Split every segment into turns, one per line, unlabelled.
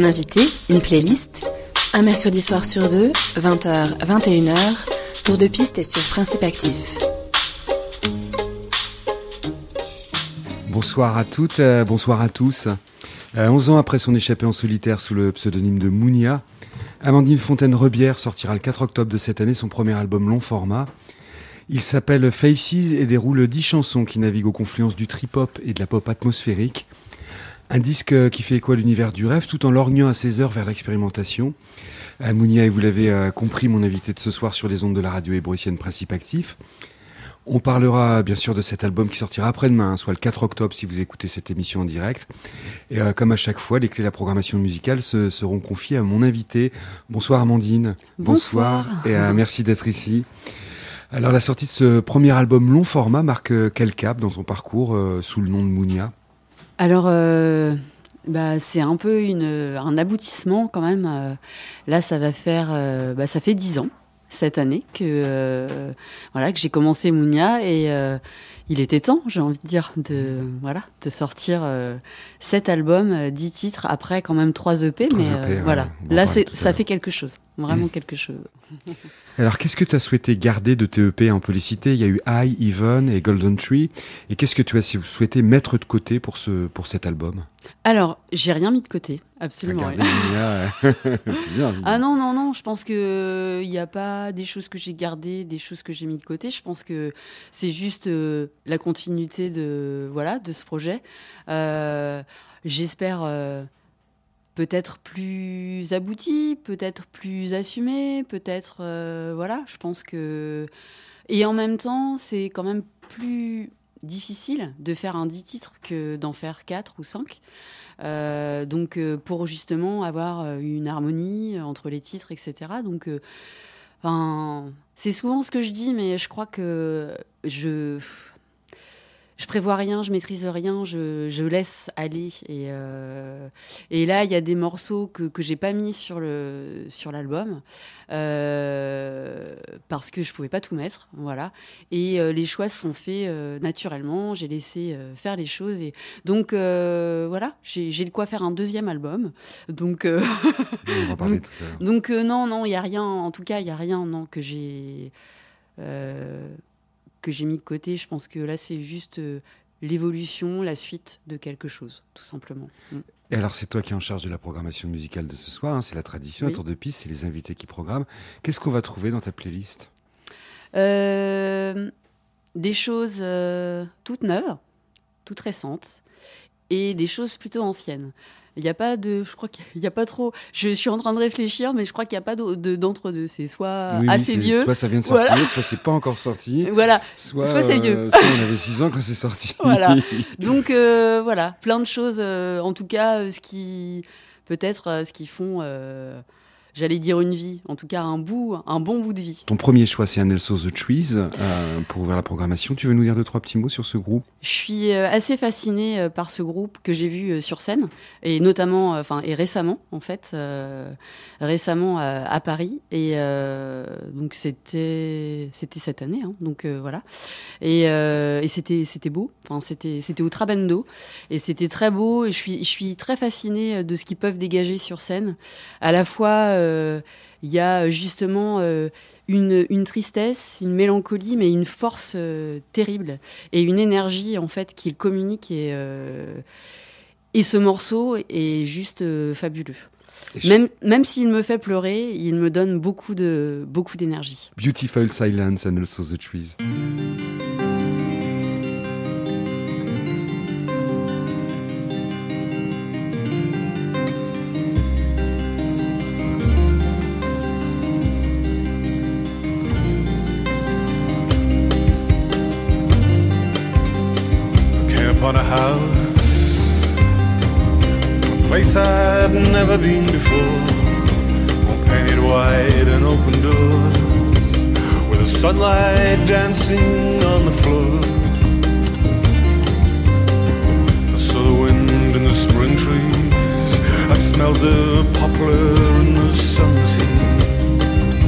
invité, une playlist, un mercredi soir sur deux, 20h, 21h, tour de piste et sur Principe Actif.
Bonsoir à toutes, bonsoir à tous. 11 ans après son échappée en solitaire sous le pseudonyme de Mounia, Amandine Fontaine-Rebière sortira le 4 octobre de cette année son premier album long format. Il s'appelle Faces et déroule 10 chansons qui naviguent aux confluences du trip-hop et de la pop atmosphérique. Un disque qui fait écho à l'univers du rêve tout en lorgnant à ses heures vers l'expérimentation. Mounia est, vous l'avez compris, mon invité de ce soir sur les ondes de la radio hébroïcienne Principe Actif. On parlera bien sûr de cet album qui sortira après-demain, soit le 4 octobre si vous écoutez cette émission en direct. Et comme à chaque fois, les clés de la programmation musicale seront confiées à mon invité. Bonsoir Amandine.
Bonsoir.
Et merci d'être ici. Alors la sortie de ce premier album long format marque quel cap dans son parcours sous le nom de Mounia ?
Alors, c'est un peu un aboutissement quand même. Là, ça va faire, ça fait 10 ans cette année que j'ai commencé Mounia et il était temps, j'ai envie de dire, de sortir cet album, 10 titres après quand même 3 EP, mais là ça fait quelque chose, vraiment quelque chose.
Alors qu'est-ce que tu as souhaité garder de tes EP? On peut les citer, il y a eu High, Even et Golden Tree, et qu'est-ce que tu as souhaité mettre de côté pour cet album?
Alors, j'ai rien mis de côté, absolument rien.
C'est bien.
Ah non, je pense que il n'y a pas des choses que j'ai gardées, des choses que j'ai mis de côté. Je pense que c'est juste la continuité de ce projet. J'espère peut-être plus abouti, peut-être plus assumé, peut-être je pense que... Et en même temps, c'est quand même plus difficile de faire un 10 titres que d'en faire 4 ou 5. Donc pour justement avoir une harmonie entre les titres, etc. Donc c'est souvent ce que je dis, mais je crois que je prévois rien, je maîtrise rien, je laisse aller. Et là, il y a des morceaux que j'ai pas mis sur l'album parce que je pouvais pas tout mettre, voilà. Et les choix se sont faits naturellement. J'ai laissé faire les choses. Et donc j'ai de quoi faire un deuxième album. Donc
on va parler de tout ça.
Donc non, il y a rien. En tout cas, il y a rien que j'ai mis de côté. Je pense que là, c'est juste l'évolution, la suite de quelque chose, tout simplement.
Et alors, c'est toi qui es en charge de la programmation musicale de ce soir, c'est la tradition,
oui.
À tour de piste, c'est les invités qui programment. Qu'est-ce qu'on va trouver dans ta playlist ?
Des choses toutes neuves, toutes récentes, et des choses plutôt anciennes. Je crois qu'il n'y a pas trop. Je suis en train de réfléchir, mais je crois qu'il n'y a pas d'entre-deux. C'est soit assez vieux.
Soit ça vient de sortir, soit c'est pas encore sorti.
Voilà.
Soit
c'est vieux.
Soit on avait 6 ans quand c'est sorti.
Voilà. Donc, plein de choses. En tout cas, ce qui font, j'allais dire une vie. En tout cas, un bon bout de vie.
Ton premier choix, c'est Un Also The Trees, pour ouvrir la programmation. Tu veux nous dire 2-3 petits mots sur ce groupe ?
Je suis assez fascinée par ce groupe que j'ai vu sur scène, et notamment, récemment, en fait, à Paris. Et donc, c'était cette année, hein, donc voilà. Et c'était beau. Enfin, c'était au Trabendo, et c'était très beau. Et je suis très fascinée de ce qu'ils peuvent dégager sur scène. À la fois, il y a justement une tristesse, une mélancolie, mais une force terrible et une énergie en fait qu'ils communiquent, et ce morceau est juste fabuleux. Même s'il me fait pleurer, il me donne beaucoup d'énergie.
Beautiful Silence and Also the Trees.
On a house, a place I'd never been before, all painted white and open doors, with the sunlight dancing on the floor. I saw the wind in the spring trees, I smelled the poplar in the summer's heat,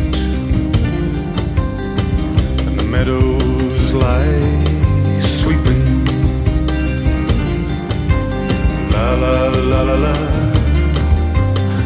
and the meadows lie sweeping. La la la la la,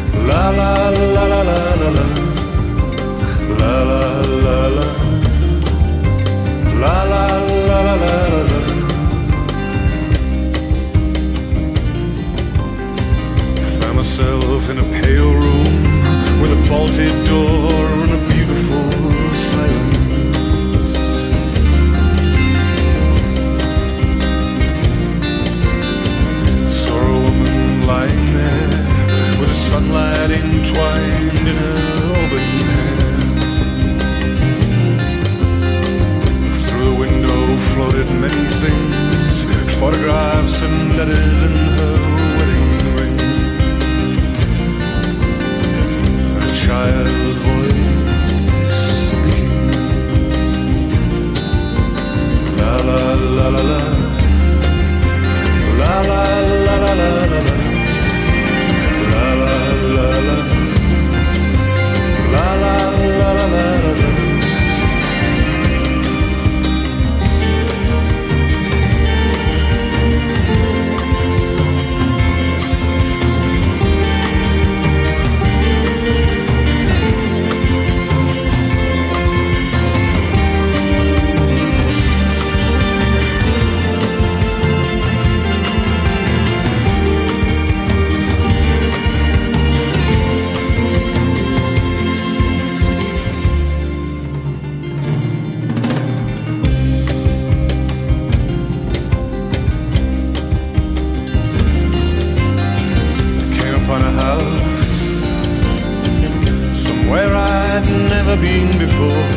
never been before.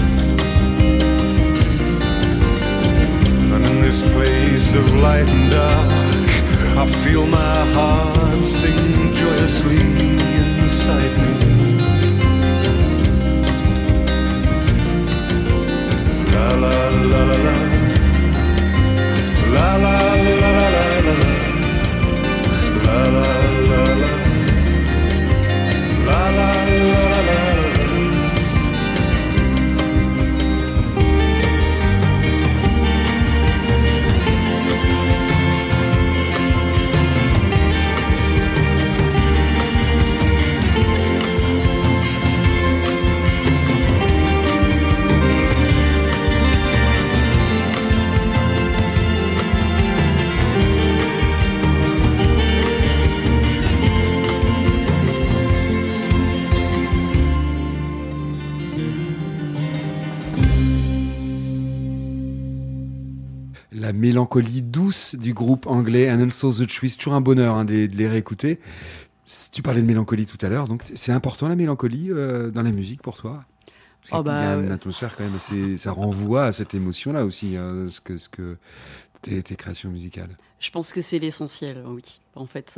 And in this place of light and dark, I feel my heart sing joyously inside me. La la la la la, la la la la la, la la la la, la la la la.
La mélancolie douce du groupe anglais And Also the Tree, c'est toujours un bonheur de les réécouter. Tu parlais de mélancolie tout à l'heure, donc c'est important la mélancolie dans la musique pour toi? Il y a une atmosphère quand même, ça renvoie à cette émotion-là aussi, ce que tes créations musicales.
Je pense que c'est l'essentiel, oui. En fait,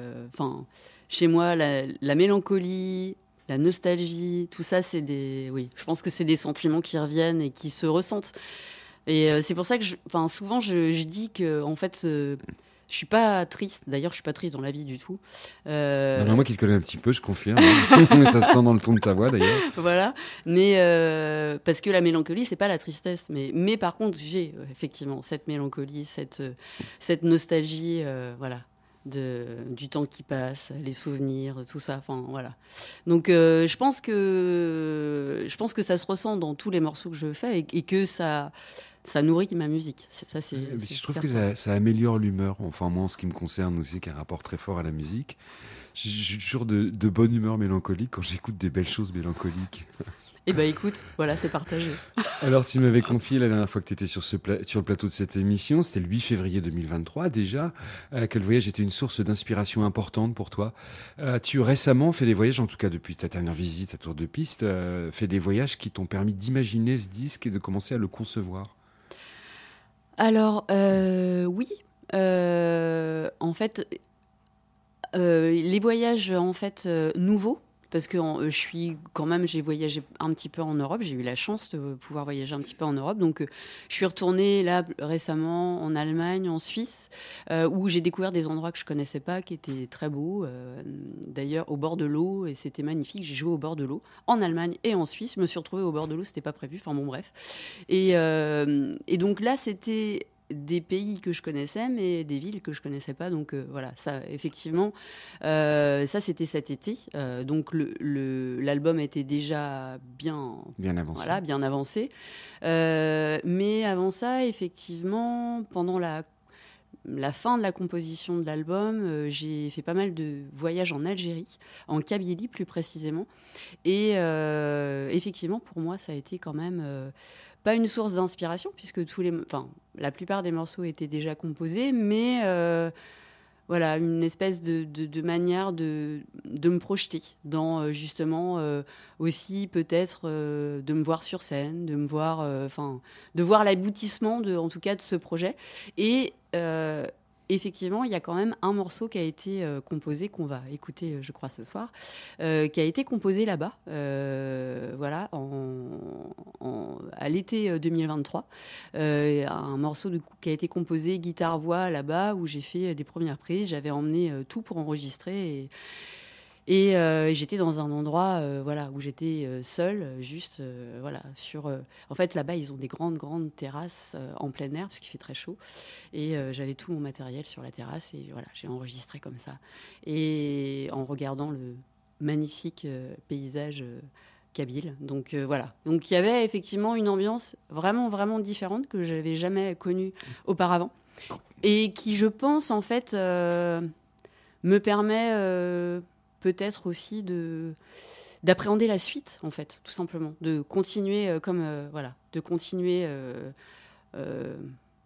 chez moi, la mélancolie, la nostalgie, tout ça, oui, je pense que c'est des sentiments qui reviennent et qui se ressentent. Et c'est pour ça que souvent je dis que en fait je suis pas triste. D'ailleurs, je suis pas triste dans la vie du tout.
Non, moi qui te connais un petit peu, je confirme. Mais ça se sent dans le ton de ta voix d'ailleurs.
Voilà. Mais parce que la mélancolie, c'est pas la tristesse. Mais par contre, j'ai effectivement cette mélancolie, cette nostalgie, voilà, du temps qui passe, les souvenirs, tout ça. Enfin voilà. Donc je pense que ça se ressent dans tous les morceaux que je fais et que ça nourrit ma musique.
Je trouve que ça améliore l'humeur. Enfin, moi, en ce qui me concerne aussi, qui a un rapport très fort à la musique. Je suis toujours de bonne humeur mélancolique quand j'écoute des belles choses mélancoliques.
Eh ben écoute, voilà, c'est partagé.
Alors, tu m'avais confié la dernière fois que tu étais sur le plateau de cette émission, c'était le 8 février 2023 déjà, que le voyage était une source d'inspiration importante pour toi. Tu récemment fait des voyages, en tout cas depuis ta dernière visite à Tour de Piste, fait des voyages qui t'ont permis d'imaginer ce disque et de commencer à le concevoir.
Alors, oui. En fait, les voyages nouveaux, parce que j'ai voyagé un petit peu en Europe, j'ai eu la chance de pouvoir voyager un petit peu en Europe, donc je suis retournée là récemment en Allemagne, en Suisse, où j'ai découvert des endroits que je connaissais pas, qui étaient très beaux, d'ailleurs au bord de l'eau, et c'était magnifique. J'ai joué au bord de l'eau en Allemagne et en Suisse. Je me suis retrouvée au bord de l'eau, c'était pas prévu, enfin bon bref. Et donc là, c'était des pays que je connaissais, mais des villes que je connaissais pas. Donc voilà, ça, effectivement, ça c'était cet été. Donc l'album était déjà bien avancé. Voilà, bien avancé. Mais avant ça, effectivement, pendant la fin de la composition de l'album, j'ai fait pas mal de voyages en Algérie, en Kabylie plus précisément. Et effectivement, pour moi, ça a été quand même pas une source d'inspiration, puisque la plupart des morceaux étaient déjà composés, mais voilà, une espèce de manière de me projeter dans justement aussi peut-être de me voir sur scène, de me voir, de voir l'aboutissement en tout cas de ce projet. Et effectivement, il y a quand même un morceau qui a été composé, qu'on va écouter, je crois, ce soir, qui a été composé là-bas, voilà, à l'été 2023. Un morceau qui a été composé guitare-voix là-bas, où j'ai fait des premières prises. J'avais emmené tout pour enregistrer et j'étais dans un endroit voilà, où j'étais seule, juste voilà, en fait, là-bas, ils ont des grandes terrasses en plein air, parce qu'il fait très chaud. Et j'avais tout mon matériel sur la terrasse. Et voilà, j'ai enregistré comme ça. Et en regardant le magnifique paysage kabyle. Donc voilà. Donc il y avait effectivement une ambiance vraiment, vraiment différente que je n'avais jamais connue auparavant. Et qui, je pense, en fait, me permet... peut-être aussi d'appréhender la suite, en fait, tout simplement, de continuer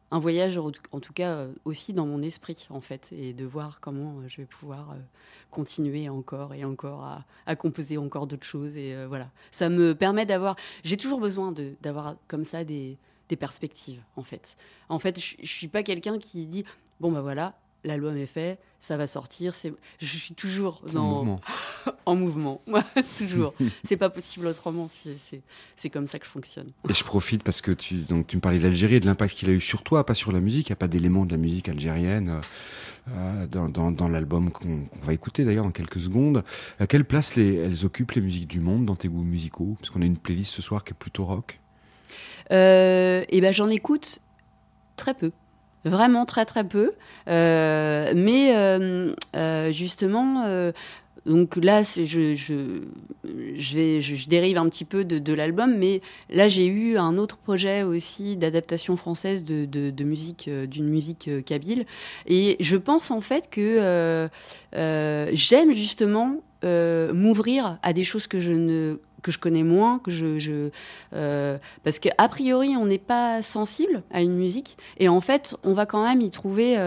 un voyage, en tout cas, aussi dans mon esprit, en fait, et de voir comment je vais pouvoir continuer encore et encore à composer encore d'autres choses. Et voilà, ça me permet d'avoir... J'ai toujours besoin d'avoir comme ça des perspectives, en fait. En fait, je ne suis pas quelqu'un qui dit, bon, ben voilà, l'album est fait, ça va sortir. Je suis toujours en mouvement. Moi, toujours. C'est pas possible autrement. C'est comme ça que je fonctionne.
Et je profite parce que tu me parlais de l'Algérie et de l'impact qu'il a eu sur toi, pas sur la musique. Il n'y a pas d'éléments de la musique algérienne dans l'album qu'on va écouter d'ailleurs dans quelques secondes. À quelle place elles occupent, les musiques du monde, dans tes goûts musicaux? Parce qu'on a une playlist ce soir qui est plutôt rock.
Et ben, j'en écoute très peu. Vraiment très très peu, mais justement, donc là je dérive un petit peu de l'album, mais là j'ai eu un autre projet aussi d'adaptation française de musique, d'une musique kabyle, et je pense en fait que j'aime justement m'ouvrir à des choses que je connais moins, parce qu'a priori on n'est pas sensible à une musique, et en fait on va quand même y trouver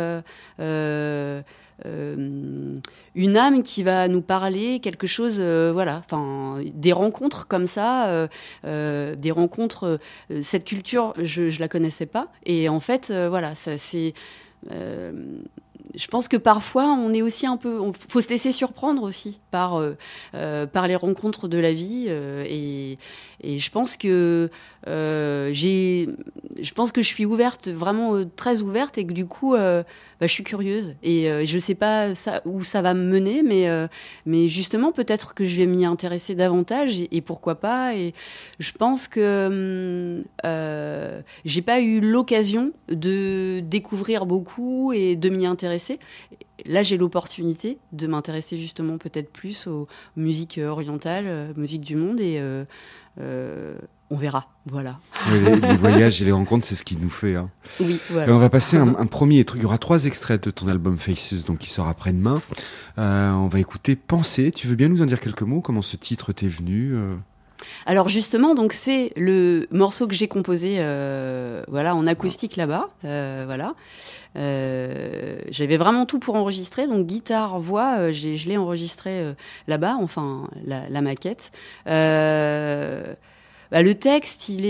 une âme qui va nous parler quelque chose, voilà, enfin des rencontres comme ça, des rencontres, cette culture je la connaissais pas, et en fait voilà, ça c'est je pense que parfois on est aussi un peu, faut se laisser surprendre aussi par les rencontres de la vie, et je pense que je suis ouverte, vraiment très ouverte, et que du coup je suis curieuse, et je sais pas où ça va me mener, mais justement peut-être que je vais m'y intéresser davantage, et pourquoi pas. Et je pense que j'ai pas eu l'occasion de découvrir beaucoup et de m'y intéresser. Là, j'ai l'opportunité de m'intéresser justement peut-être plus aux musiques orientales, musiques du monde, et on verra, voilà.
Oui, les voyages et les rencontres, c'est ce qui nous fait. Hein.
Oui, voilà.
Et on va passer un premier truc. Il y aura 3 extraits de ton album Faces, donc qui sort après-demain. On va écouter Penser. Tu veux bien nous en dire quelques mots? Comment ce titre t'est venu?
Alors justement, donc c'est le morceau que j'ai composé, voilà, en acoustique là-bas, voilà. J'avais vraiment tout pour enregistrer, donc guitare, voix, je l'ai enregistré là-bas, enfin la maquette. Le texte, il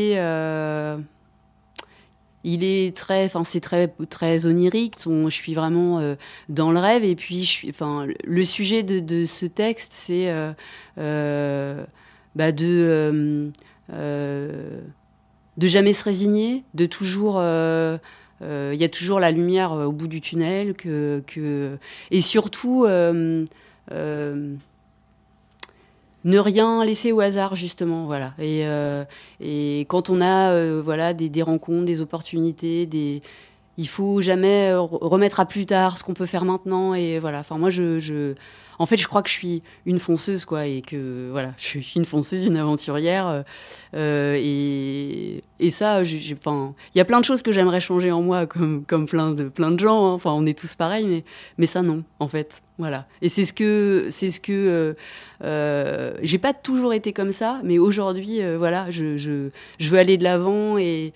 est très, enfin c'est très onirique. Je suis vraiment dans le rêve, et puis le sujet de ce texte, c'est de jamais se résigner, de toujours, il y a toujours la lumière au bout du tunnel, et surtout ne rien laisser au hasard, justement, voilà. Et quand on a voilà des rencontres, des opportunités, il faut jamais remettre à plus tard ce qu'on peut faire maintenant, et voilà. Enfin, moi en fait, je crois que je suis une fonceuse, quoi, et que voilà, je suis une fonceuse, une aventurière, et ça, il y a plein de choses que j'aimerais changer en moi, comme plein de gens, hein. Enfin, on est tous pareils, mais ça non, en fait, voilà. Et c'est ce que j'ai pas toujours été comme ça, mais aujourd'hui, voilà, je veux aller de l'avant, et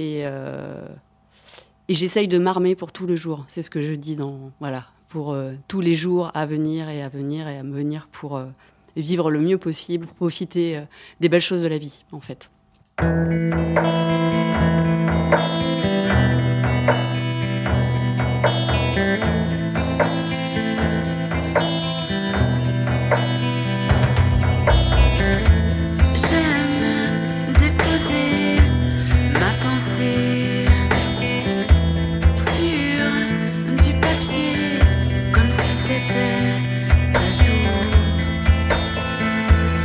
j'essaye de m'armer pour tout le jour. C'est ce que je dis pour tous les jours à venir et à me venir, pour vivre le mieux possible, profiter des belles choses de la vie, en fait.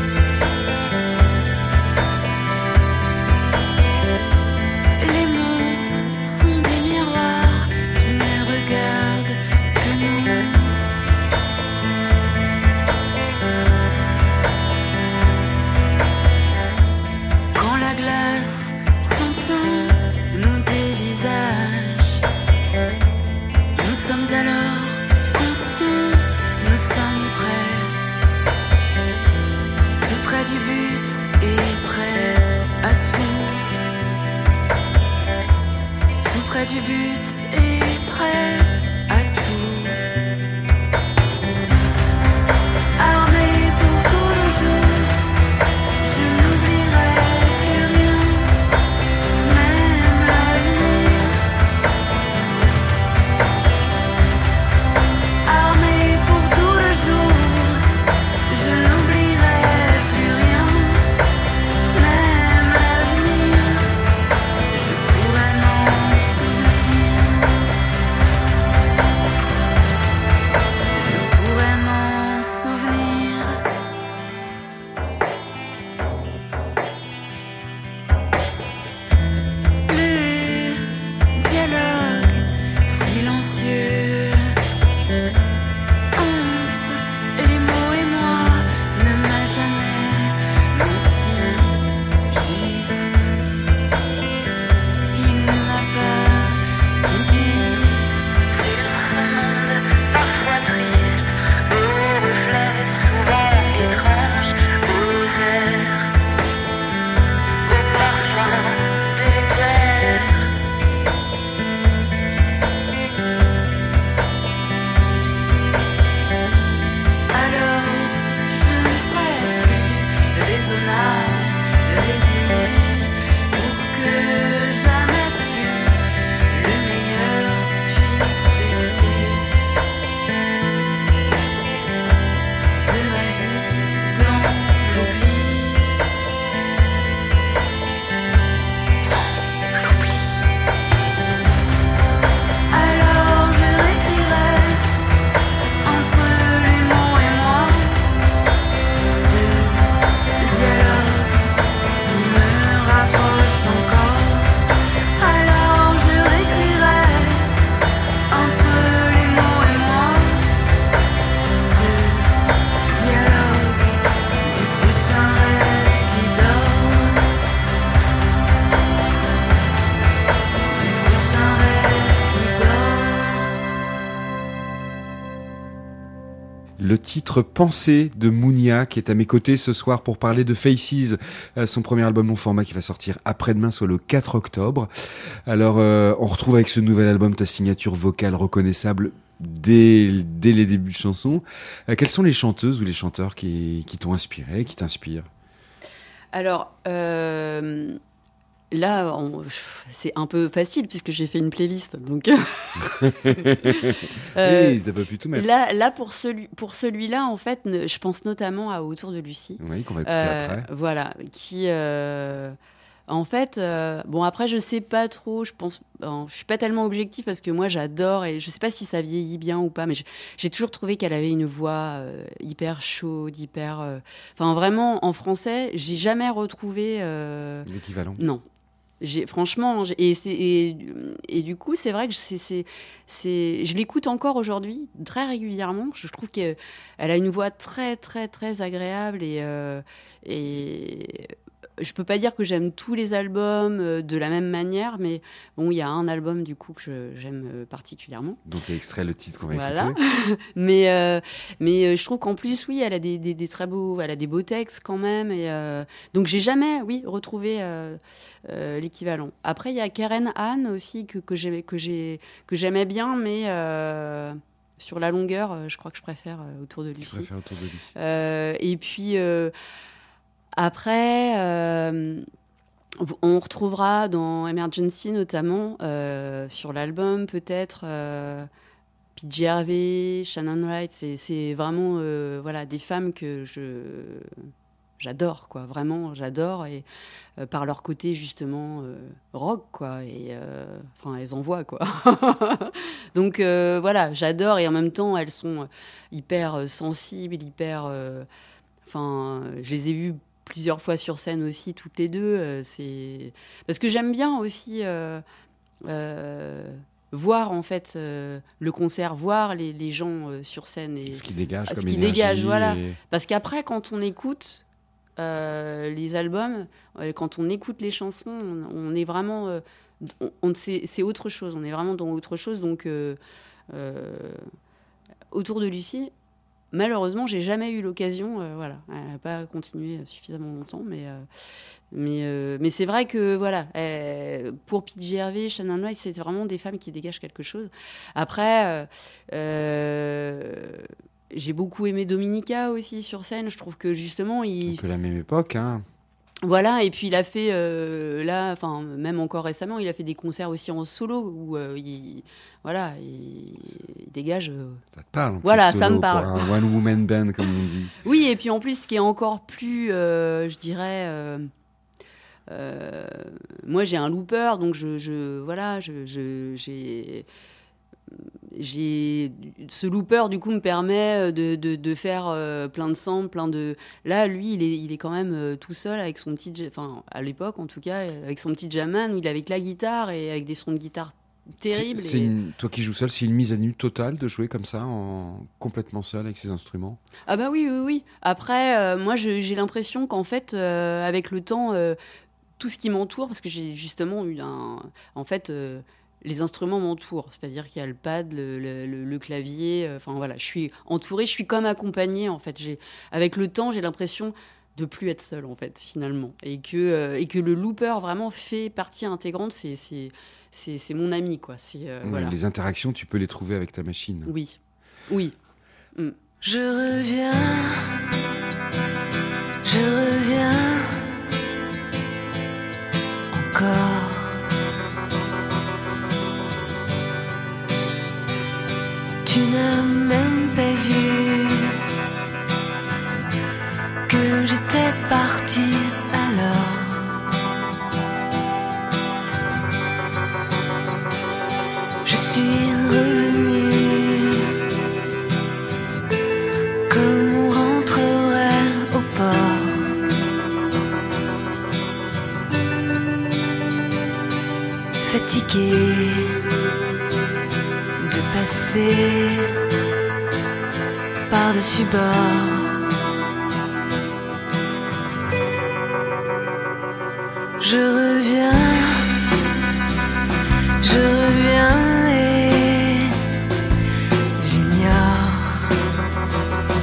Les mots
le titre Pensée de Mounia, qui est à mes côtés ce soir pour parler de Faces, son premier album long format qui va sortir après-demain, soit le 4 octobre. Alors, on retrouve avec ce nouvel album ta signature vocale reconnaissable dès les débuts de chansons. Quelles sont les chanteuses ou les chanteurs qui t'ont inspiré, qui t'inspirent ?
Alors, là, c'est un peu facile puisque j'ai fait une playlist. Donc,
oui, t'as pas pu tout mettre.
Là pour celui-là, en fait, je pense notamment à Autour de Lucie.
Oui, qu'on va écouter après.
Voilà, qui... en fait, bon, après, je sais pas trop, je suis pas tellement objective parce que moi, j'adore, et je sais pas si ça vieillit bien ou pas, mais j'ai toujours trouvé qu'elle avait une voix hyper chaude, hyper... Enfin, vraiment, en français, j'ai jamais retrouvé...
L'équivalent.
Non. Franchement, et du coup, c'est vrai que je l'écoute encore aujourd'hui, très régulièrement. Je trouve qu'elle a une voix très, très, très agréable, et je peux pas dire que j'aime tous les albums de la même manière, mais bon, il y a un album du coup que j'aime particulièrement.
Donc il y a extrait le titre qu'on va
voilà.
écouter.
mais je trouve qu'en plus, oui, elle a des très beaux, elle a des beaux textes quand même, et donc j'ai jamais, retrouvé l'équivalent. Après, il y a Karen Anne aussi que j'aimais bien, mais sur la longueur, je crois que je préfère Autour de Lucie.
Je préfère Autour de Lucie.
Et puis après, on retrouvera dans Emergency notamment, sur l'album peut-être, PJ Harvey, Shannon Wright, c'est vraiment voilà, des femmes que j'adore, quoi, vraiment j'adore, et par leur côté justement rock, quoi, et enfin elles envoient, quoi. Donc voilà, j'adore, et en même temps elles sont hyper sensibles, hyper enfin je les ai vues plusieurs fois sur scène aussi, toutes les deux. C'est parce que j'aime bien aussi voir en fait le concert, voir les gens sur scène, et
ce qui dégage comme
ce qui
énergie,
dégage, voilà. Parce qu'après, quand on écoute les albums, quand on écoute les chansons, on est vraiment, c'est autre chose. On est vraiment dans autre chose. Donc, Autour de Lucie. Malheureusement, j'ai jamais eu l'occasion, voilà, elle n'a pas continué suffisamment longtemps, mais c'est vrai que voilà, pour PJ Harvey, Shannon Wright, c'est vraiment des femmes qui dégagent quelque chose. Après, j'ai beaucoup aimé Dominica aussi sur scène. Je trouve que justement,
un peu la même époque, hein.
Voilà, et puis il a fait, là, enfin, même encore récemment, il a fait des concerts aussi en solo où il dégage.
Ça te parle,
voilà,
solo,
ça me parle.
Pour un one-woman band, comme on dit.
Oui, et puis en plus, ce qui est encore plus, je dirais, moi j'ai un looper, donc j'ai ce looper, du coup, me permet de faire plein de samples, là lui il est quand même tout seul avec son petit, enfin à l'époque en tout cas, avec son petit Jaman où il avait que la guitare et avec des sons de guitare terribles.
Toi qui joues seul, c'est une mise à nu totale de jouer comme ça, complètement seul avec ses instruments?
Ah bah oui. Après, moi j'ai l'impression qu'en fait avec le temps, tout ce qui m'entoure, parce que j'ai justement eu en fait les instruments m'entourent, c'est-à-dire qu'il y a le pad, le clavier, enfin voilà, je suis entourée, je suis comme accompagnée, en fait. Avec le temps, j'ai l'impression de plus être seule, en fait, finalement, et que le looper vraiment fait partie intégrante, c'est mon ami, quoi. Voilà.
Les interactions, tu peux les trouver avec ta machine.
Oui. Mm.
Je reviens encore. Tu n'as même pas vu que j'étais partie alors. Je suis revenue comme on rentrerait au port. Fatiguée de passer par-dessus bord. Je reviens et j'ignore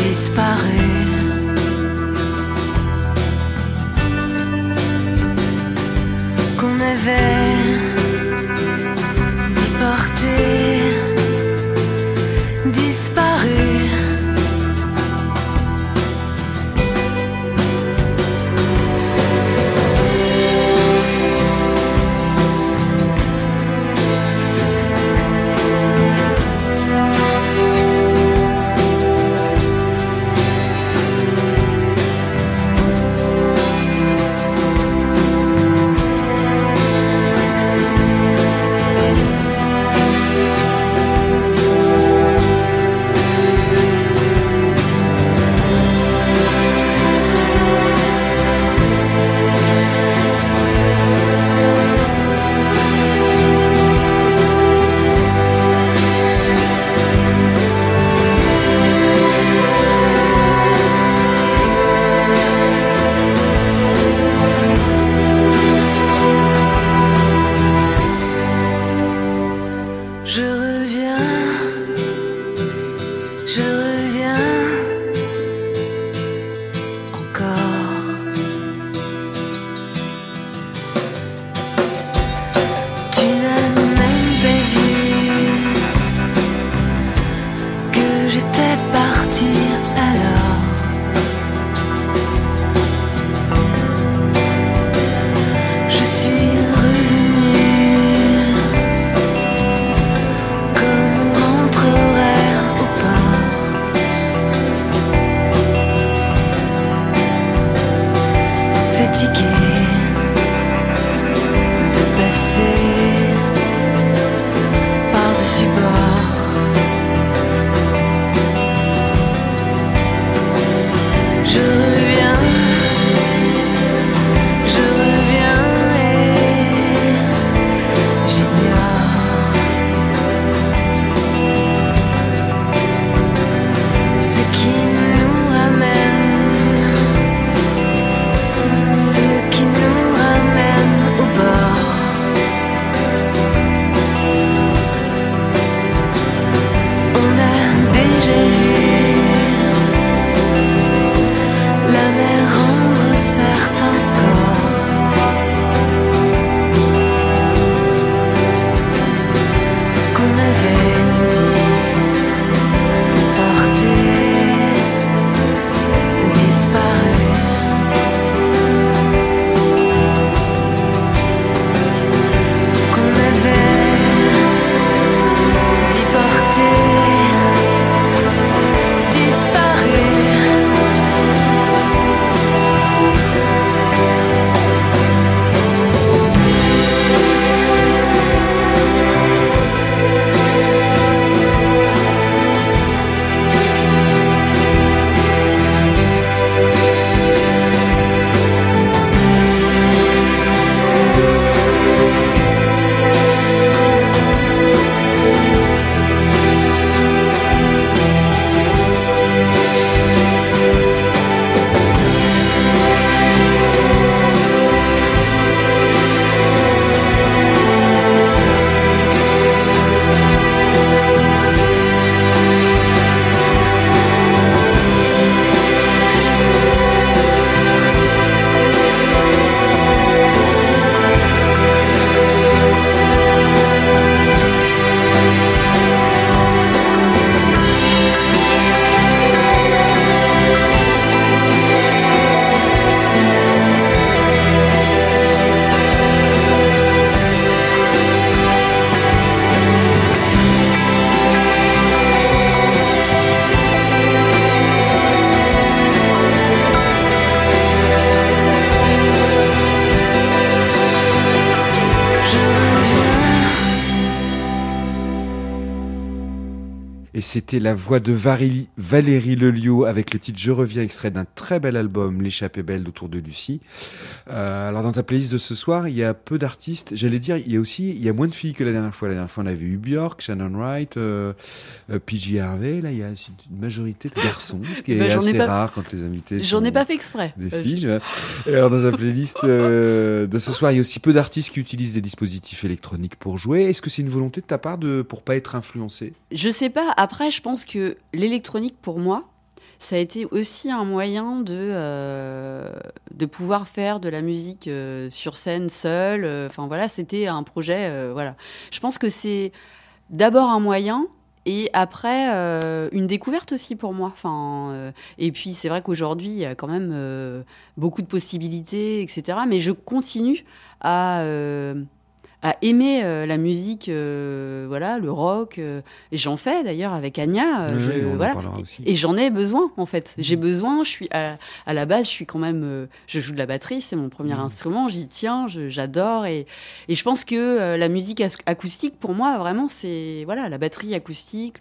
disparu. Qu'on avait déporté, disparu. Je reviens encore. Tu n'as même pas vu que j'étais partie alors. Je suis revenue comme on rentrerait au port. Fatiguée de passer par-dessus bord. Je reviens et j'ignore ce qui nous ramène. Ce qui nous ramène au bord. On a déjà vu la mer rendre certains corps. Qu'on avait dit porter disparu. Qu'on avait déporté, disparu.
Et c'était la voix de Valérie Lelio avec le titre Je reviens, extrait d'un très bel album, L'échappée belle autour de Lucie. Alors dans ta playlist de ce soir, il y a peu d'artistes. J'allais dire, il y a moins de filles que la dernière fois. La dernière fois, on avait eu Björk, Shannon Wright, PJ Harvey. Là, il y a une majorité de garçons, ce qui est assez rare quand les invités sont
J'en ai pas fait exprès.
des filles. Et alors dans ta playlist de ce soir, il y a aussi peu d'artistes qui utilisent des dispositifs électroniques pour jouer. Est-ce que c'est une volonté de ta part pour pas être influencé ?
Je sais pas. Après, je pense que l'électronique, pour moi, ça a été aussi un moyen de pouvoir faire de la musique sur scène seule. Enfin voilà, c'était un projet. Voilà. Je pense que c'est d'abord un moyen. Et après, une découverte aussi pour moi. Enfin, et puis, c'est vrai qu'aujourd'hui, il y a quand même beaucoup de possibilités, etc. Mais je continue à aimer la musique, voilà, le rock. Et j'en fais d'ailleurs avec Anya.
Oui, on en
voilà.
parlera aussi.
Et j'en ai besoin, en fait. J'ai besoin, je suis à la base, je suis quand même... je joue de la batterie, c'est mon premier instrument, j'y tiens, j'adore. Et je pense que la musique acoustique, pour moi, vraiment, c'est voilà, la batterie acoustique.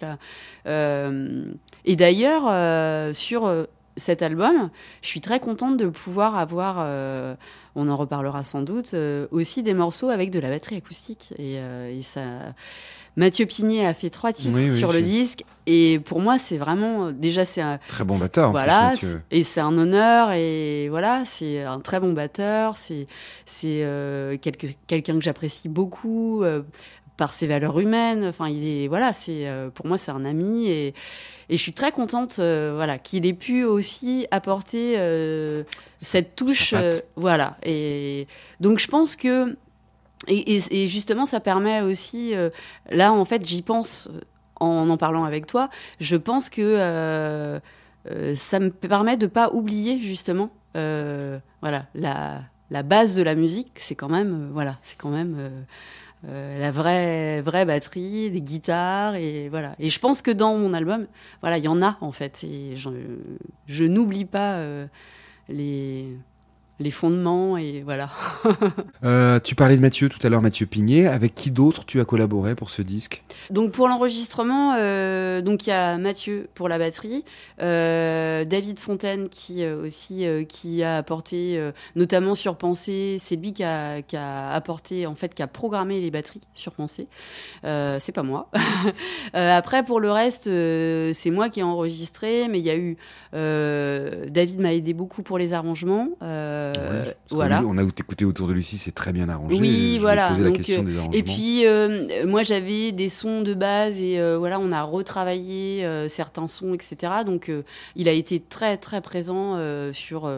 Et d'ailleurs, sur cet album, je suis très contente de pouvoir avoir... on en reparlera sans doute, aussi des morceaux avec de la batterie acoustique. Et ça... Mathieu Pigné a fait 3 titres sur le disque. Et pour moi, c'est vraiment... Déjà, c'est un...
Très bon batteur,
voilà,
en plus, Mathieu.
Et c'est un honneur. Et voilà, c'est un très bon batteur. C'est quelqu'un que j'apprécie beaucoup par ses valeurs humaines. Enfin, il est... Voilà, pour moi, c'est un ami. Et je suis très contente voilà, qu'il ait pu aussi apporter cette touche. Voilà. Et donc, je pense que... Et justement, ça permet aussi... là, en fait, j'y pense en parlant avec toi. Je pense que ça me permet de ne pas oublier, justement, voilà, la base de la musique. C'est quand même... voilà, c'est quand même... la vraie batterie, des guitares, et voilà. Et je pense que dans mon album, voilà, il y en a en fait. Et je n'oublie pas les fondements, et voilà.
Tu parlais de Mathieu tout à l'heure, Mathieu Pigné. Avec qui d'autre tu as collaboré pour ce disque ?
Donc pour l'enregistrement, donc il y a Mathieu pour la batterie, David Fontaine qui aussi qui a apporté notamment sur Pensée, c'est lui qui a apporté, en fait, qui a programmé les batteries sur Pensée. C'est pas moi. Après pour le reste, c'est moi qui ai enregistré, mais il y a eu David m'a aidé beaucoup pour les arrangements. Voilà.
On a écouté Autour de Lucie, c'est très bien arrangé.
Oui, voilà.
Posé la question des arrangements.
Et puis moi j'avais des sons de base et voilà, on a retravaillé certains sons, etc. Donc il a été très très présent sur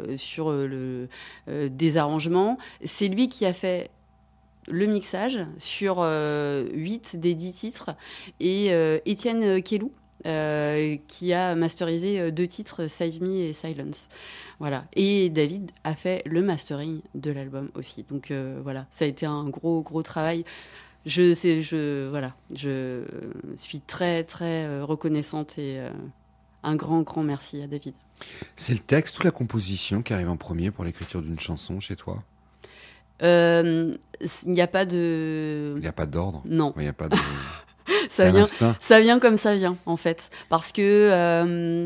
des arrangements. C'est lui qui a fait le mixage sur 8 des 10 titres, et Étienne Kellou qui a masterisé 2 titres, Save Me et Silence. Voilà. Et David a fait le mastering de l'album aussi. Donc voilà, ça a été un gros travail. Je suis très très reconnaissante, et un grand merci à David.
C'est le texte ou la composition qui arrive en premier pour l'écriture d'une chanson chez toi ?
Il n'y a pas de...
Il n'y a pas d'ordre ?
Non.
Il n'y a pas de...
ça vient comme ça vient, en fait. Parce que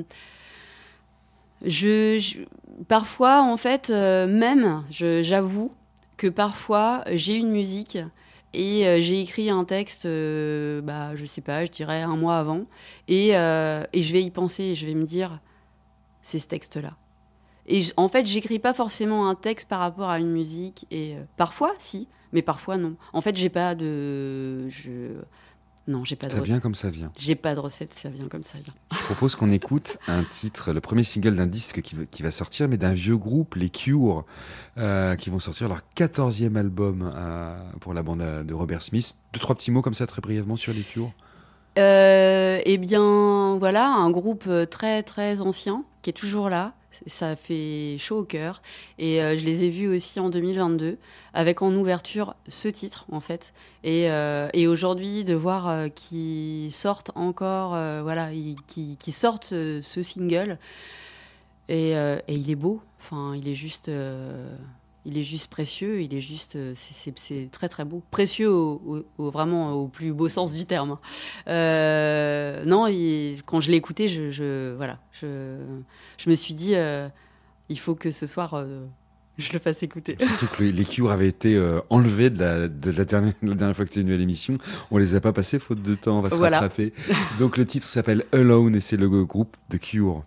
parfois, en fait, j'avoue que parfois, j'ai une musique et j'ai écrit un texte, je sais pas, je dirais 1 mois avant, et je vais y penser et je vais me dire, c'est ce texte-là. Et en fait, j'écris pas forcément un texte par rapport à une musique, et parfois, si, mais parfois, non. En fait, j'ai pas de... Non, j'ai pas de...
Ça vient comme ça vient.
J'ai pas de recette, ça vient comme ça vient.
Je propose qu'on écoute un titre, le premier single d'un disque qui va sortir, mais d'un vieux groupe, les Cure, qui vont sortir leur 14e album pour la bande de Robert Smith. 2-3 petits mots comme ça, très brièvement, sur les Cure.
Eh bien, voilà, un groupe très très ancien, qui est toujours là. Ça fait chaud au cœur. Et je les ai vus aussi en 2022, avec en ouverture ce titre, en fait. Et aujourd'hui, de voir qu'ils sortent encore, voilà, qu'ils sortent ce single. Et il est beau. Enfin, il est juste précieux. Il est juste, c'est très très beau. Précieux vraiment au plus beau sens du terme. Non, quand je l'ai écouté, je me suis dit, il faut que ce soir, je le fasse écouter.
Surtout que les Cure avaient été enlevés de la dernière fois que tu es venu à l'émission. On les a pas passés faute de temps. On va se rattraper. Donc le titre s'appelle Alone et c'est le groupe de Cure.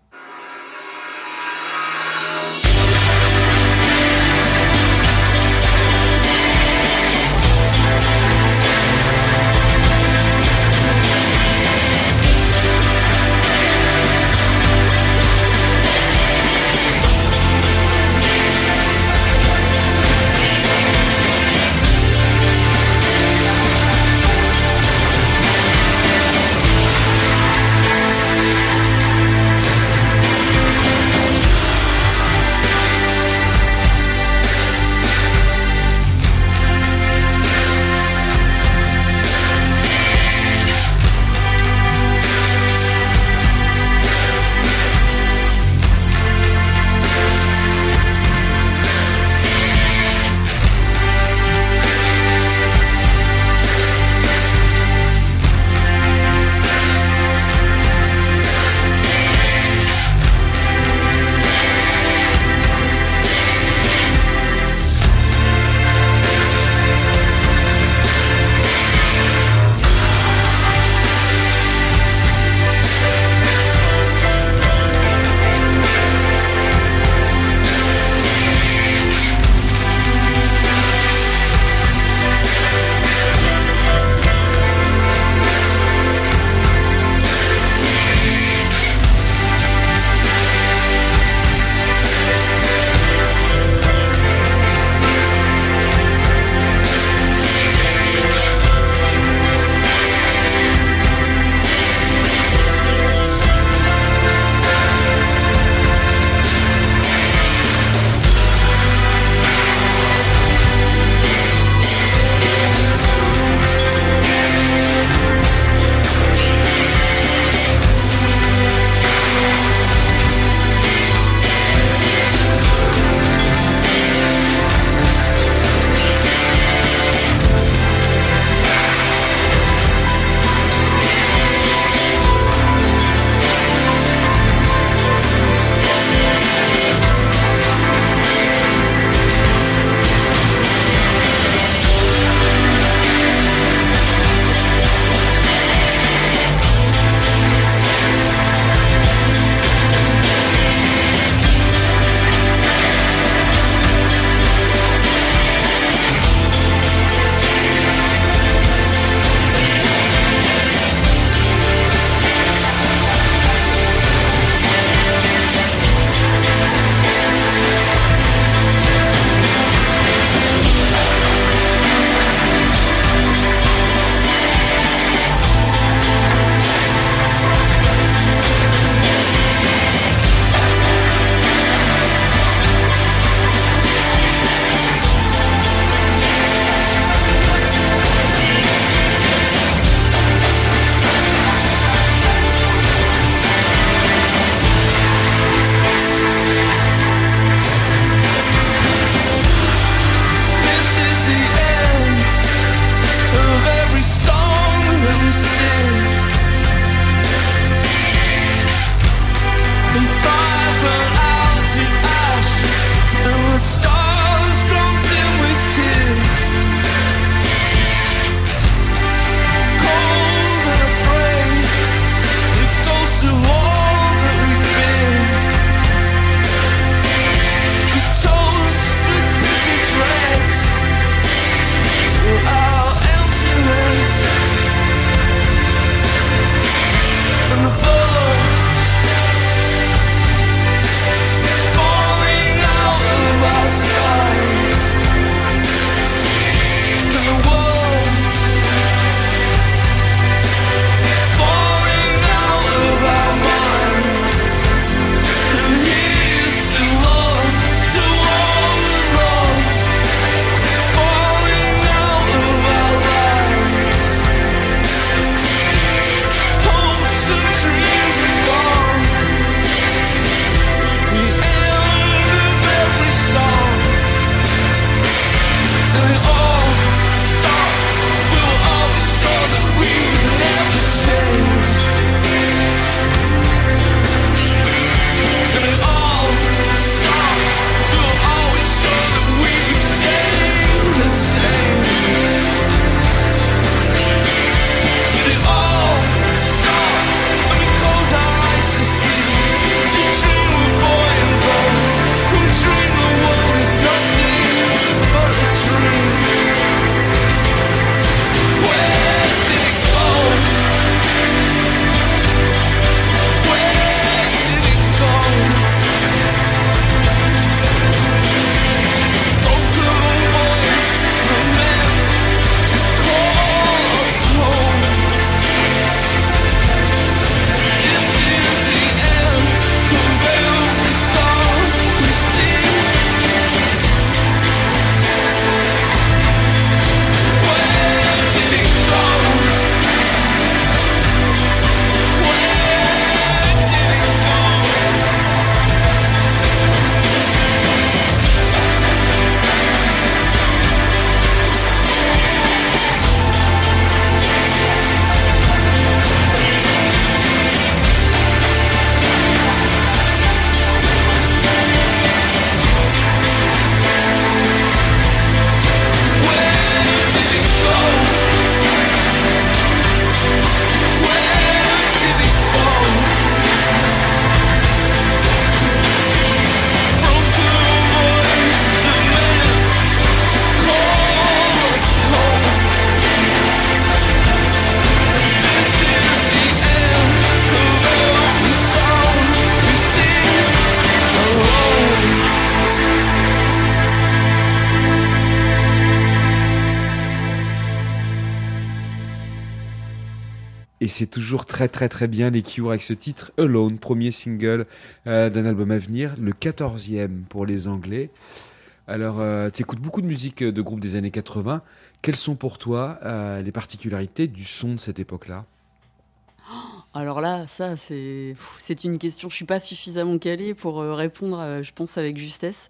Et c'est toujours très très très bien les Cure avec ce titre Alone, premier single d'un album à venir, le 14e pour les Anglais. Alors, tu écoutes beaucoup de musique de groupes des années 80. Quelles sont pour toi les particularités du son de cette époque-là ?
Alors là, ça, c'est une question. Je suis pas suffisamment calée pour répondre, je pense, avec justesse.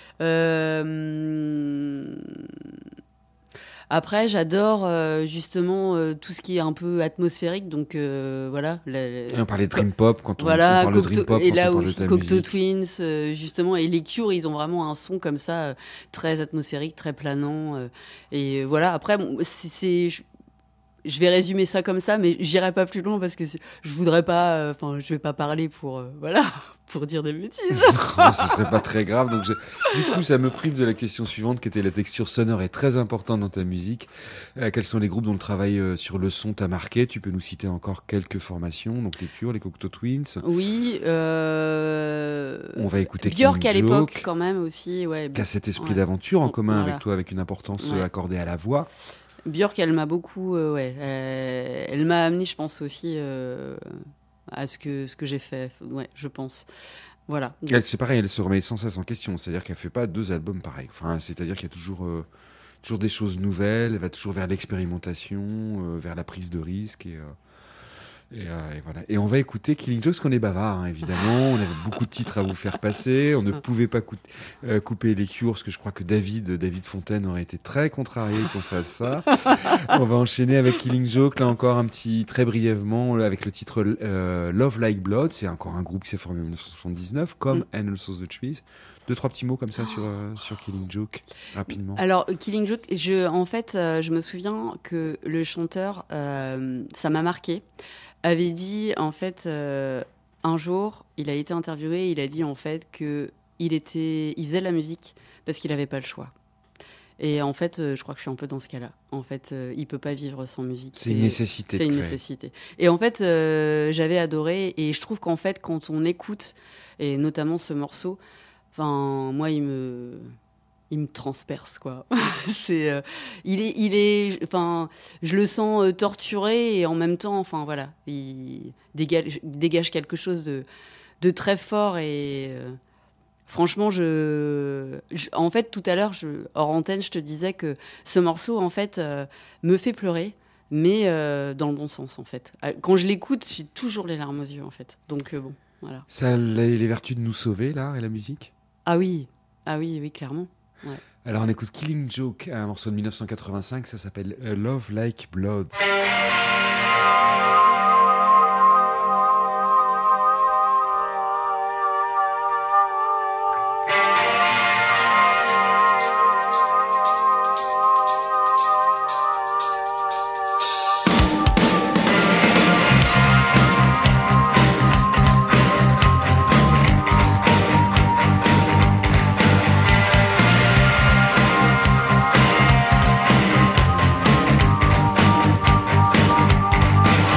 Après, j'adore justement tout ce qui est un peu atmosphérique. Donc voilà.
Et on parlait de Dream Pop quand on
Voilà,
parle de Dream Pop.
et
quand
là
on parle
aussi,
de ta
Cocteau
musique.
Twins, justement, et les Cure, ils ont vraiment un son comme ça, très atmosphérique, très planant. Et voilà, après, bon, je vais résumer ça comme ça, mais j'irai pas plus loin parce que je voudrais pas, enfin, je vais pas parler pour, voilà, pour dire des bêtises.
Ce serait pas très grave. Donc du coup, ça me prive de la question suivante, qui était la texture sonore est très importante dans ta musique. Quels sont les groupes dont le travail sur le son t'a marqué ? Tu peux nous citer encore quelques formations, donc les Cure, les Cocteau Twins.
Oui.
On va écouter
Björk
Killing
à l'époque
Joke,
quand même aussi, ouais.
qui a cet esprit
Ouais.
d'aventure en commun
Voilà.
avec toi, avec une importance
Ouais.
accordée à la voix.
Björk, elle m'a beaucoup, ouais, elle m'a amené, je pense aussi à ce que j'ai fait, ouais, je pense. Voilà.
Elle, c'est pareil, elle se remet sans cesse en question. C'est-à-dire qu'elle fait pas 2 albums pareils. Enfin, c'est-à-dire qu'il y a toujours des choses nouvelles. Elle va toujours vers l'expérimentation, vers la prise de risque et voilà. Et on va écouter Killing Joke, parce qu'on est bavard, hein, évidemment. On avait beaucoup de titres à vous faire passer. On ne pouvait pas couper les Cure, parce que je crois que David Fontaine aurait été très contrarié qu'on fasse ça. On va enchaîner avec Killing Joke, là encore un petit, très brièvement, avec le titre Love Like Blood. C'est encore un groupe qui s'est formé en 1979, comme And Also the Trees. 2-3 petits mots comme ça sur Killing Joke, rapidement.
Alors, Killing Joke, en fait, je me souviens que le chanteur, ça m'a marqué, avait dit, en fait, un jour, il a été interviewé, il a dit, en fait, qu'il faisait de la musique parce qu'il n'avait pas le choix. Et en fait, je crois que je suis un peu dans ce cas-là. En fait, il peut pas vivre sans musique.
C'est une nécessité.
C'est une nécessité. Et en fait, j'avais adoré. Et je trouve qu'en fait, quand on écoute, et notamment ce morceau, enfin, moi, il me transperce, quoi. Enfin, je le sens torturé et en même temps, enfin voilà, il dégage quelque chose de très fort et franchement, en fait, tout à l'heure, hors antenne, je te disais que ce morceau, en fait, me fait pleurer, mais dans le bon sens, en fait. Quand je l'écoute, j'ai toujours les larmes aux yeux, en fait. Donc bon, voilà.
Ça a les vertus de nous sauver, l'art et la musique ?
Ah oui, clairement. Ouais.
Alors on écoute Killing Joke, un morceau de 1985, ça s'appelle Love Like Blood.
Love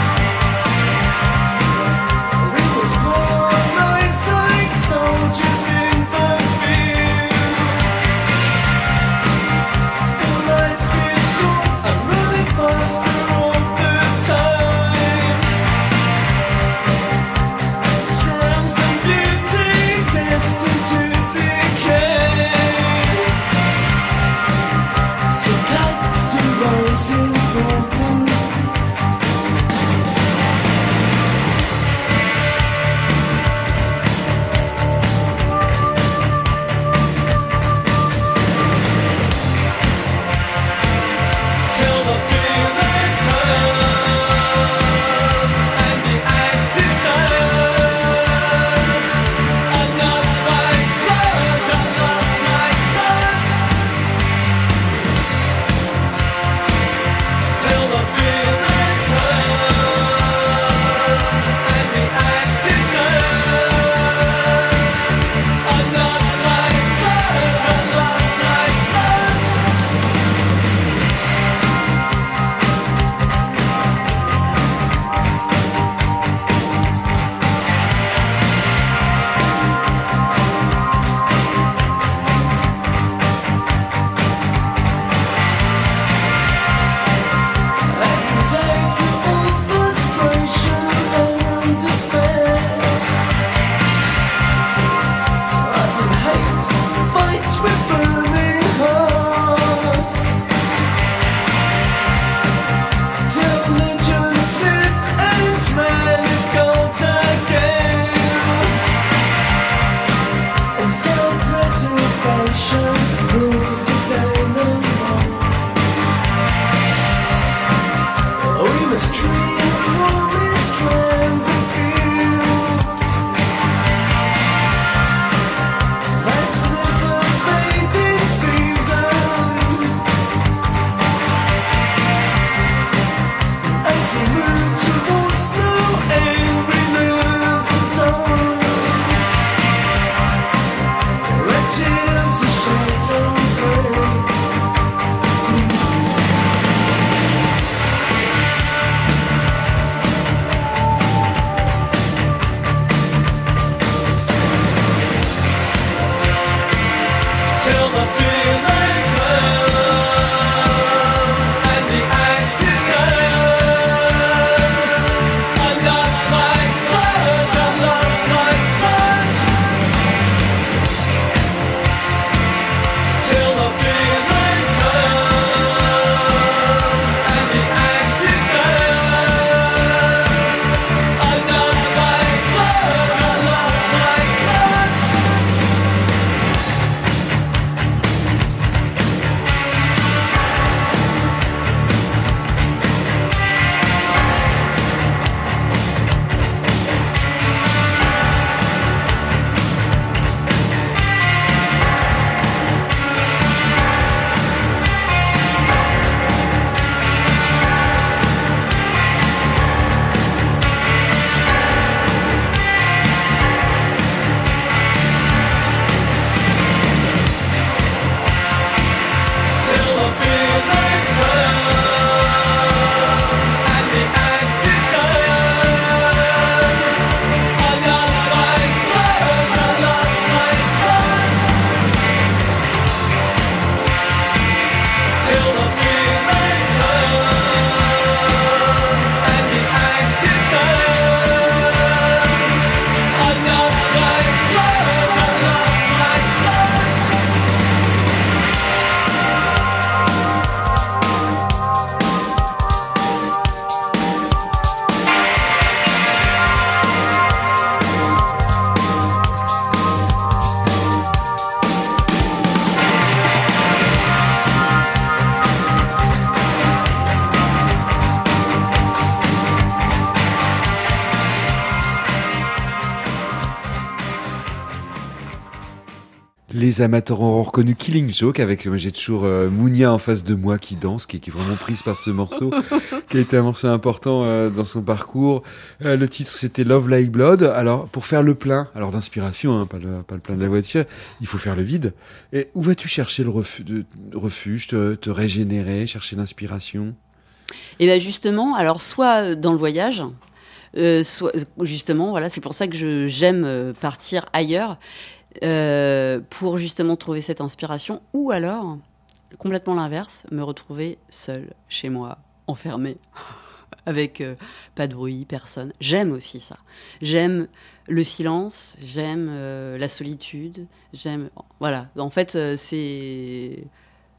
Les amateurs auront reconnu Killing Joke avec, j'ai toujours Mounia en face de moi qui danse, qui est vraiment prise par ce morceau, qui a été un morceau important dans son parcours. Le titre c'était Love Like Blood. Alors pour faire le plein, alors d'inspiration, hein, pas le plein de la voiture, il faut faire le vide. Et où vas-tu chercher le refuge, te régénérer, chercher l'inspiration?
Et bien justement, alors soit dans le voyage, soit justement, voilà, c'est pour ça que j'aime partir ailleurs. Pour justement trouver cette inspiration, ou alors, complètement l'inverse, me retrouver seule, chez moi, enfermée, avec pas de bruit, personne. J'aime aussi ça. J'aime le silence, j'aime la solitude, j'aime... Voilà, en fait, c'est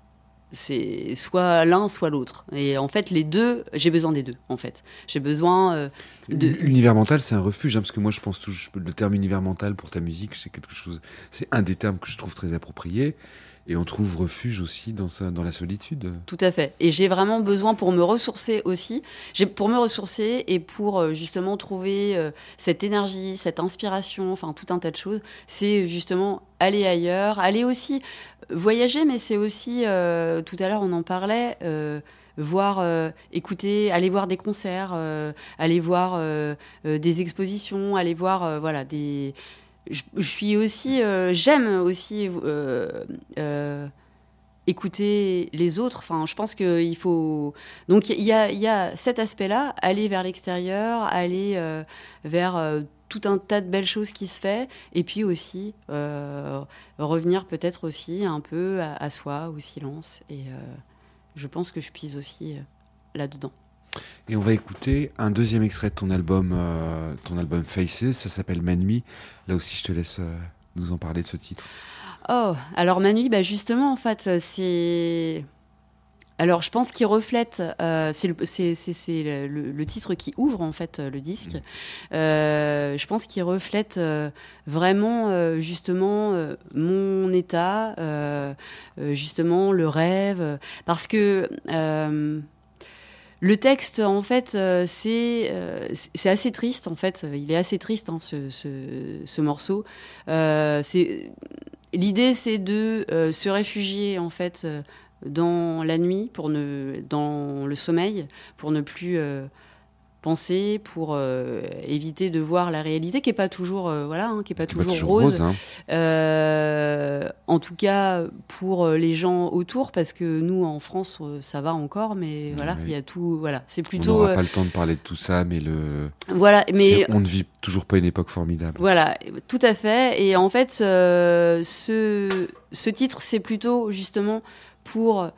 soit l'un, soit l'autre. Et en fait, les deux, j'ai besoin des deux, en fait. J'ai besoin de...
L'univers mental, c'est un refuge, hein, parce que moi, je pense toujours, le terme univers mental pour ta musique, c'est quelque chose... C'est un des termes que je trouve très approprié. Et on trouve refuge aussi dans la solitude.
Tout à fait. Et j'ai vraiment besoin pour me ressourcer aussi. Pour me ressourcer et pour justement trouver cette énergie, cette inspiration, enfin tout un tas de choses, c'est justement aller ailleurs, aller aussi voyager, mais c'est aussi, tout à l'heure on en parlait, voir, écouter, aller voir des concerts, aller voir des expositions, aller voir voilà des... Je suis aussi, j'aime aussi écouter les autres. Enfin, je pense qu'il faut. Donc, il y a cet aspect-là, aller vers l'extérieur, aller vers tout un tas de belles choses qui se fait, et puis aussi revenir peut-être aussi un peu à soi, au silence. Et je pense que je pise aussi là-dedans.
Et on va écouter un deuxième extrait de ton album Faces, ça s'appelle Ma Nuit. Là aussi, je te laisse nous en parler de ce titre.
Oh, alors Ma Nuit, bah justement, en fait, c'est... Alors, je pense qu'il reflète... c'est le titre qui ouvre, en fait, le disque. Je pense qu'il reflète vraiment, justement, mon état, justement, le rêve. Parce que... le texte, en fait, c'est assez triste, en fait. Il est assez triste, hein, ce morceau. L'idée, c'est de se réfugier, en fait, dans la nuit, dans le sommeil, pour ne plus penser, pour éviter de voir la réalité, qui n'est pas toujours, qui est pas toujours rose.
Hein.
En tout cas, pour les gens autour, parce que nous, en France, ça va encore, mais voilà, il y a tout, voilà, c'est plutôt...
On n'aura pas le temps de parler de tout ça, mais
voilà, mais...
on ne vit toujours pas une époque formidable.
Voilà, tout à fait. Et en fait, ce titre, c'est plutôt, justement, pour...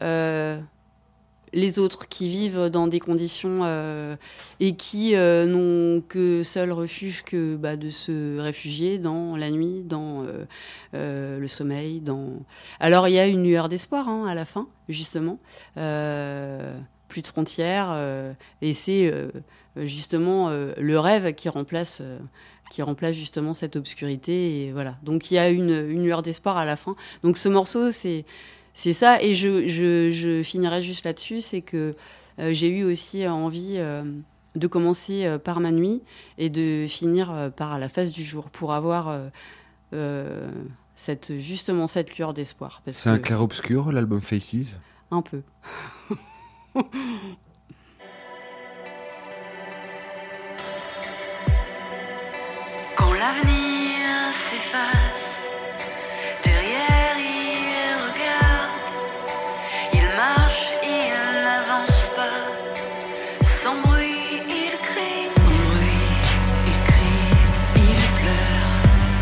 les autres qui vivent dans des conditions et qui n'ont que seul refuge que de se réfugier dans la nuit, dans le sommeil. Alors, il y a une lueur d'espoir à la fin, justement. Plus de frontières. Et c'est justement le rêve qui remplace justement cette obscurité. Et voilà. Donc, il y a une lueur d'espoir à la fin. Donc, ce morceau, c'est ça, et je finirai juste là-dessus, c'est que j'ai eu aussi envie de commencer par Ma Nuit et de finir par La Face du Jour, pour avoir cette lueur d'espoir.
C'est un clair-obscur, l'album Faces ?
Un peu.
Quand l'avenir s'efface, derrière il regarde, il marche, il n'avance pas, sans bruit il crie, sans bruit il crie, il pleure,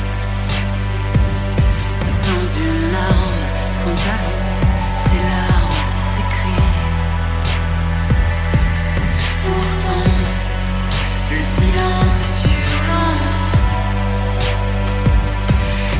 sans une larme, sans avou, ses larmes, ses cris. Pourtant, le silence est hurlant.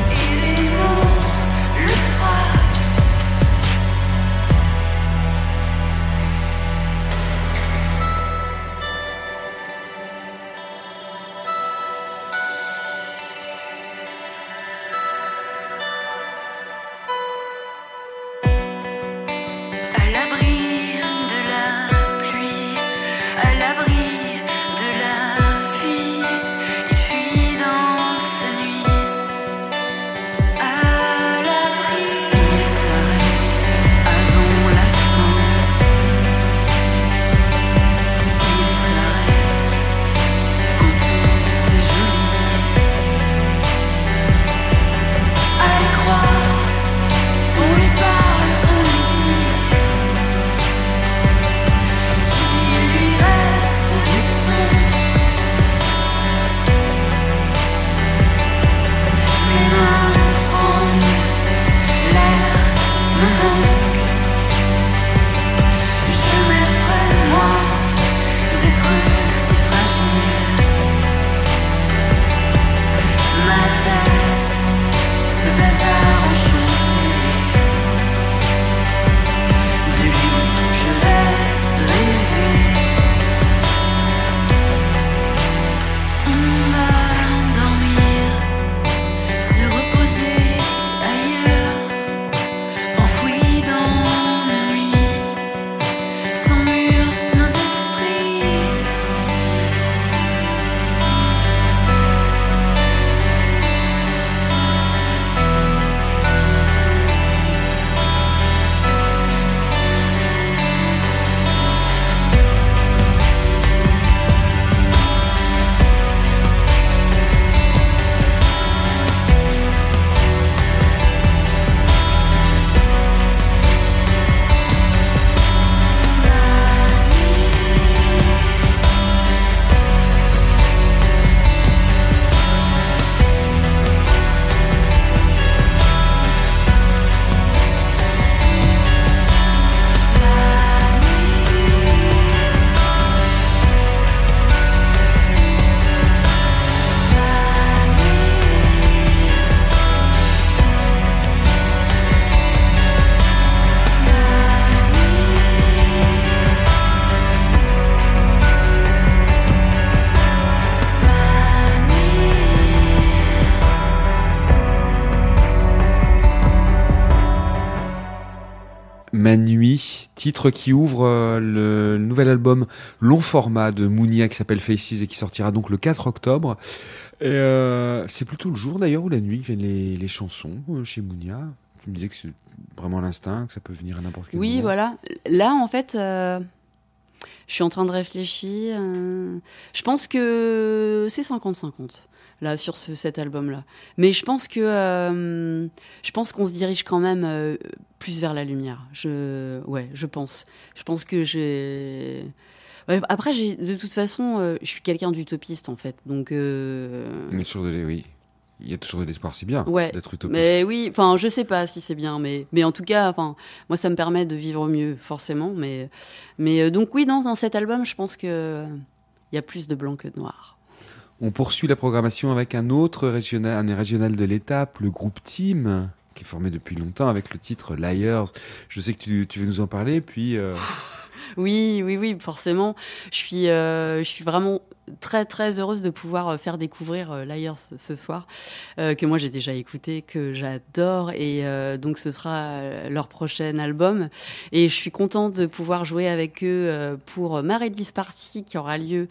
Ma Nuit, titre qui ouvre le nouvel album long format de Mounia qui s'appelle Faces et qui sortira donc le 4 octobre. Et c'est plutôt le jour d'ailleurs ou la nuit que viennent les chansons chez Mounia. Tu me disais que c'est vraiment l'instinct, que ça peut venir à n'importe quel moment.
Oui, voilà. Là, en fait, je suis en train de réfléchir. Je pense que c'est 50-50. Là, sur cet album-là. Mais je pense qu'on se dirige quand même plus vers la lumière. Je pense. Je pense que j'ai... Ouais, après, de toute façon, je suis quelqu'un d'utopiste, en fait. Donc...
Mais oui. Il y a toujours de l'espoir, c'est bien d'être utopiste.
Mais oui, enfin, je sais pas si c'est bien, mais en tout cas, enfin, moi, ça me permet de vivre mieux, forcément. Mais donc oui, non, dans cet album, je pense que il y a plus de blanc que de noir.
On poursuit la programmation avec un régional de l'étape, le groupe Team, qui est formé depuis longtemps avec le titre Liars. Je sais que tu veux nous en parler, puis...
Oui, forcément. Je suis vraiment très, très heureuse de pouvoir faire découvrir Liars ce soir, que moi j'ai déjà écouté, que j'adore, et donc ce sera leur prochain album. Et je suis contente de pouvoir jouer avec eux pour ma release party qui aura lieu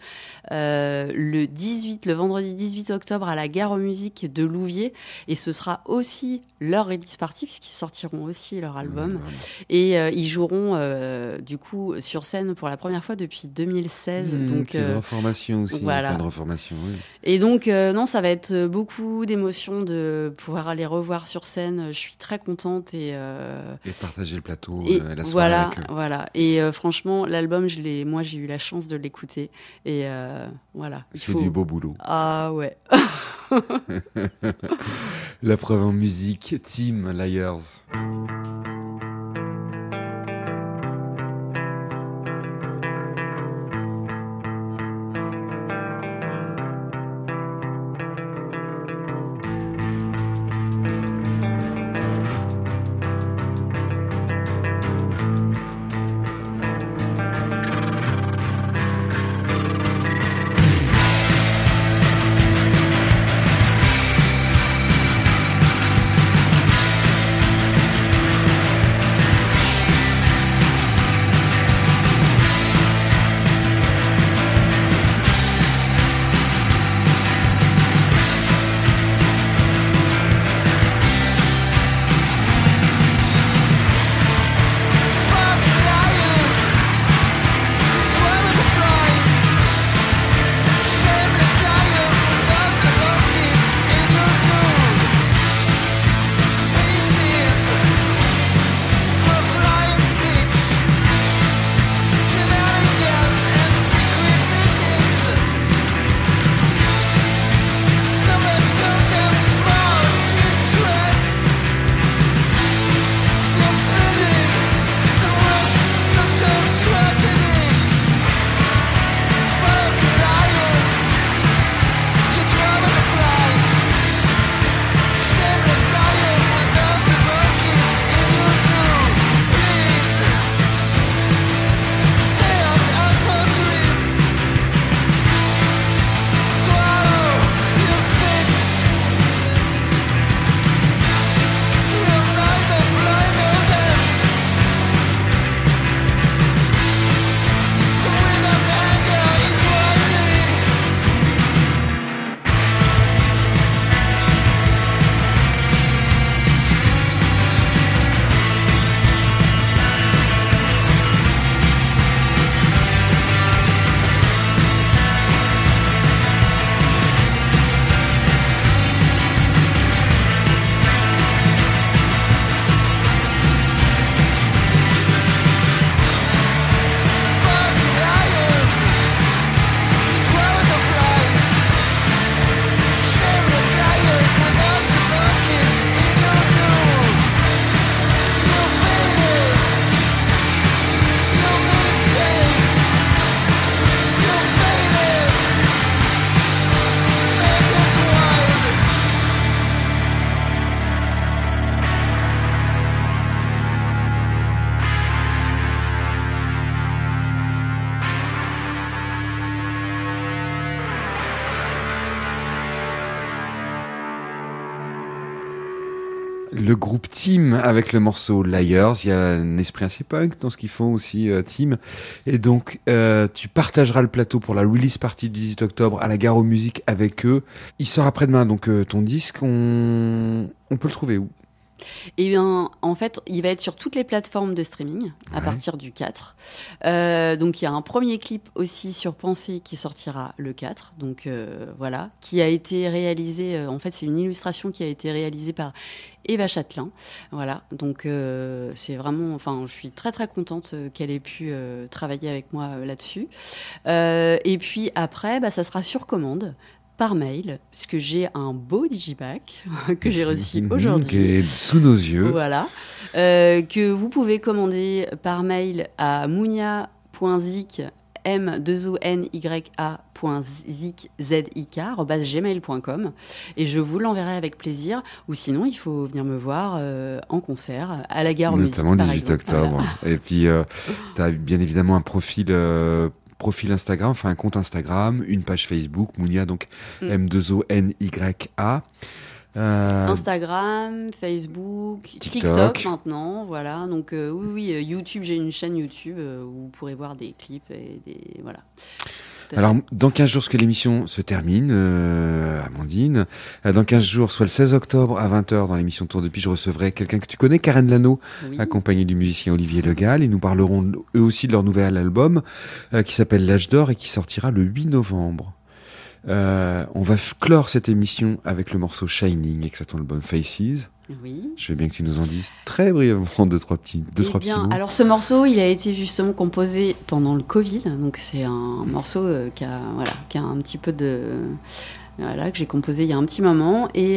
le vendredi 18 octobre à la Gare aux Musiques de Louviers. Et ce sera aussi leur release party, puisqu'ils sortiront aussi leur album. Et ils joueront du coup sur scène pour la première fois depuis 2016. Donc
c'est une reformation aussi.
Voilà.
Une reformation, oui.
Et donc non, ça va être beaucoup d'émotions de pouvoir les revoir sur scène. Je suis très contente et
partager le plateau,
et
la soirée avec eux.
Voilà. Et franchement, l'album, moi j'ai eu la chance de l'écouter et voilà.
C'est du beau boulot.
Ah ouais.
La preuve en musique, Team Liars. Le groupe Team avec le morceau Liars. Il y a un esprit assez punk dans ce qu'ils font aussi, Team. Et donc, tu partageras le plateau pour la release party du 18 octobre à la Gare aux Musiques avec eux. Il sort après-demain, donc ton disque, on peut le trouver où ?
Eh bien, en fait, il va être sur toutes les plateformes de streaming à partir du 4. Donc, il y a un premier clip aussi sur Pensée qui sortira le 4. Donc, voilà, qui a été réalisé. En fait, c'est une illustration qui a été réalisée par Eva Châtelain. Voilà, donc c'est vraiment. Enfin, je suis très très contente qu'elle ait pu travailler avec moi là-dessus. Et puis après, ça sera sur commande. Par mail, puisque j'ai un beau digipack que j'ai reçu aujourd'hui.
Qui est sous nos yeux.
Voilà. Que vous pouvez commander par mail à mounia.zik, m2onyA.zik@gmail.com et je vous l'enverrai avec plaisir. Ou sinon, il faut venir me voir en concert à la Gare aux Musiques.
Notamment le 18 octobre.
Voilà.
Et puis, tu as bien évidemment un profil Instagram, enfin un compte Instagram, une page Facebook, Mounia, donc M2ONYA.
Instagram, Facebook, TikTok maintenant, voilà. Donc oui, YouTube, j'ai une chaîne YouTube où vous pourrez voir des clips et des voilà.
Alors, dans 15 jours, parce que l'émission se termine, Amandine, dans 15 jours, soit le 16 octobre à 20h, dans l'émission Tour de Piste, je recevrai quelqu'un que tu connais, Karen Lano, accompagnée du musicien Olivier Legal. Ils nous parleront eux aussi de leur nouvel album, qui s'appelle L'Âge d'Or et qui sortira le 8 novembre. On va clore cette émission avec le morceau Shining, avec ton album Faces.
Oui.
Je veux bien que tu nous en dises très brièvement deux, trois petits mots.
Alors ce morceau, il a été justement composé pendant le Covid, donc c'est un morceau qui a un petit peu de... Voilà, que j'ai composé il y a un petit moment, et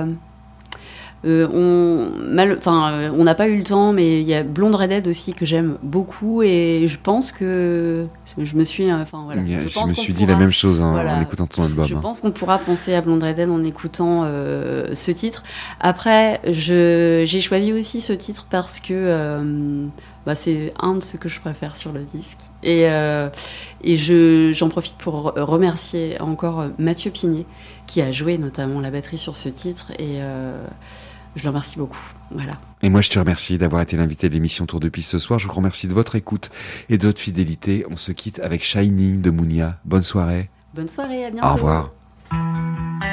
on n'a pas eu le temps, mais il y a Blonde Redhead aussi que j'aime beaucoup, et je pense que je me suis
dit la même chose en écoutant ton album.
Je pense qu'on pourra penser à Blonde Redhead en écoutant ce titre. Après, j'ai choisi aussi ce titre parce que c'est un de ceux que je préfère sur le disque, et j'en profite pour remercier encore Mathieu Pigné qui a joué notamment la batterie sur ce titre, et je le remercie beaucoup. Voilà.
Et moi, je te remercie d'avoir été l'invité de l'émission Tour de Piste ce soir. Je vous remercie de votre écoute et de votre fidélité. On se quitte avec Shining de Mounia. Bonne soirée.
Bonne soirée, à bientôt.
Au revoir.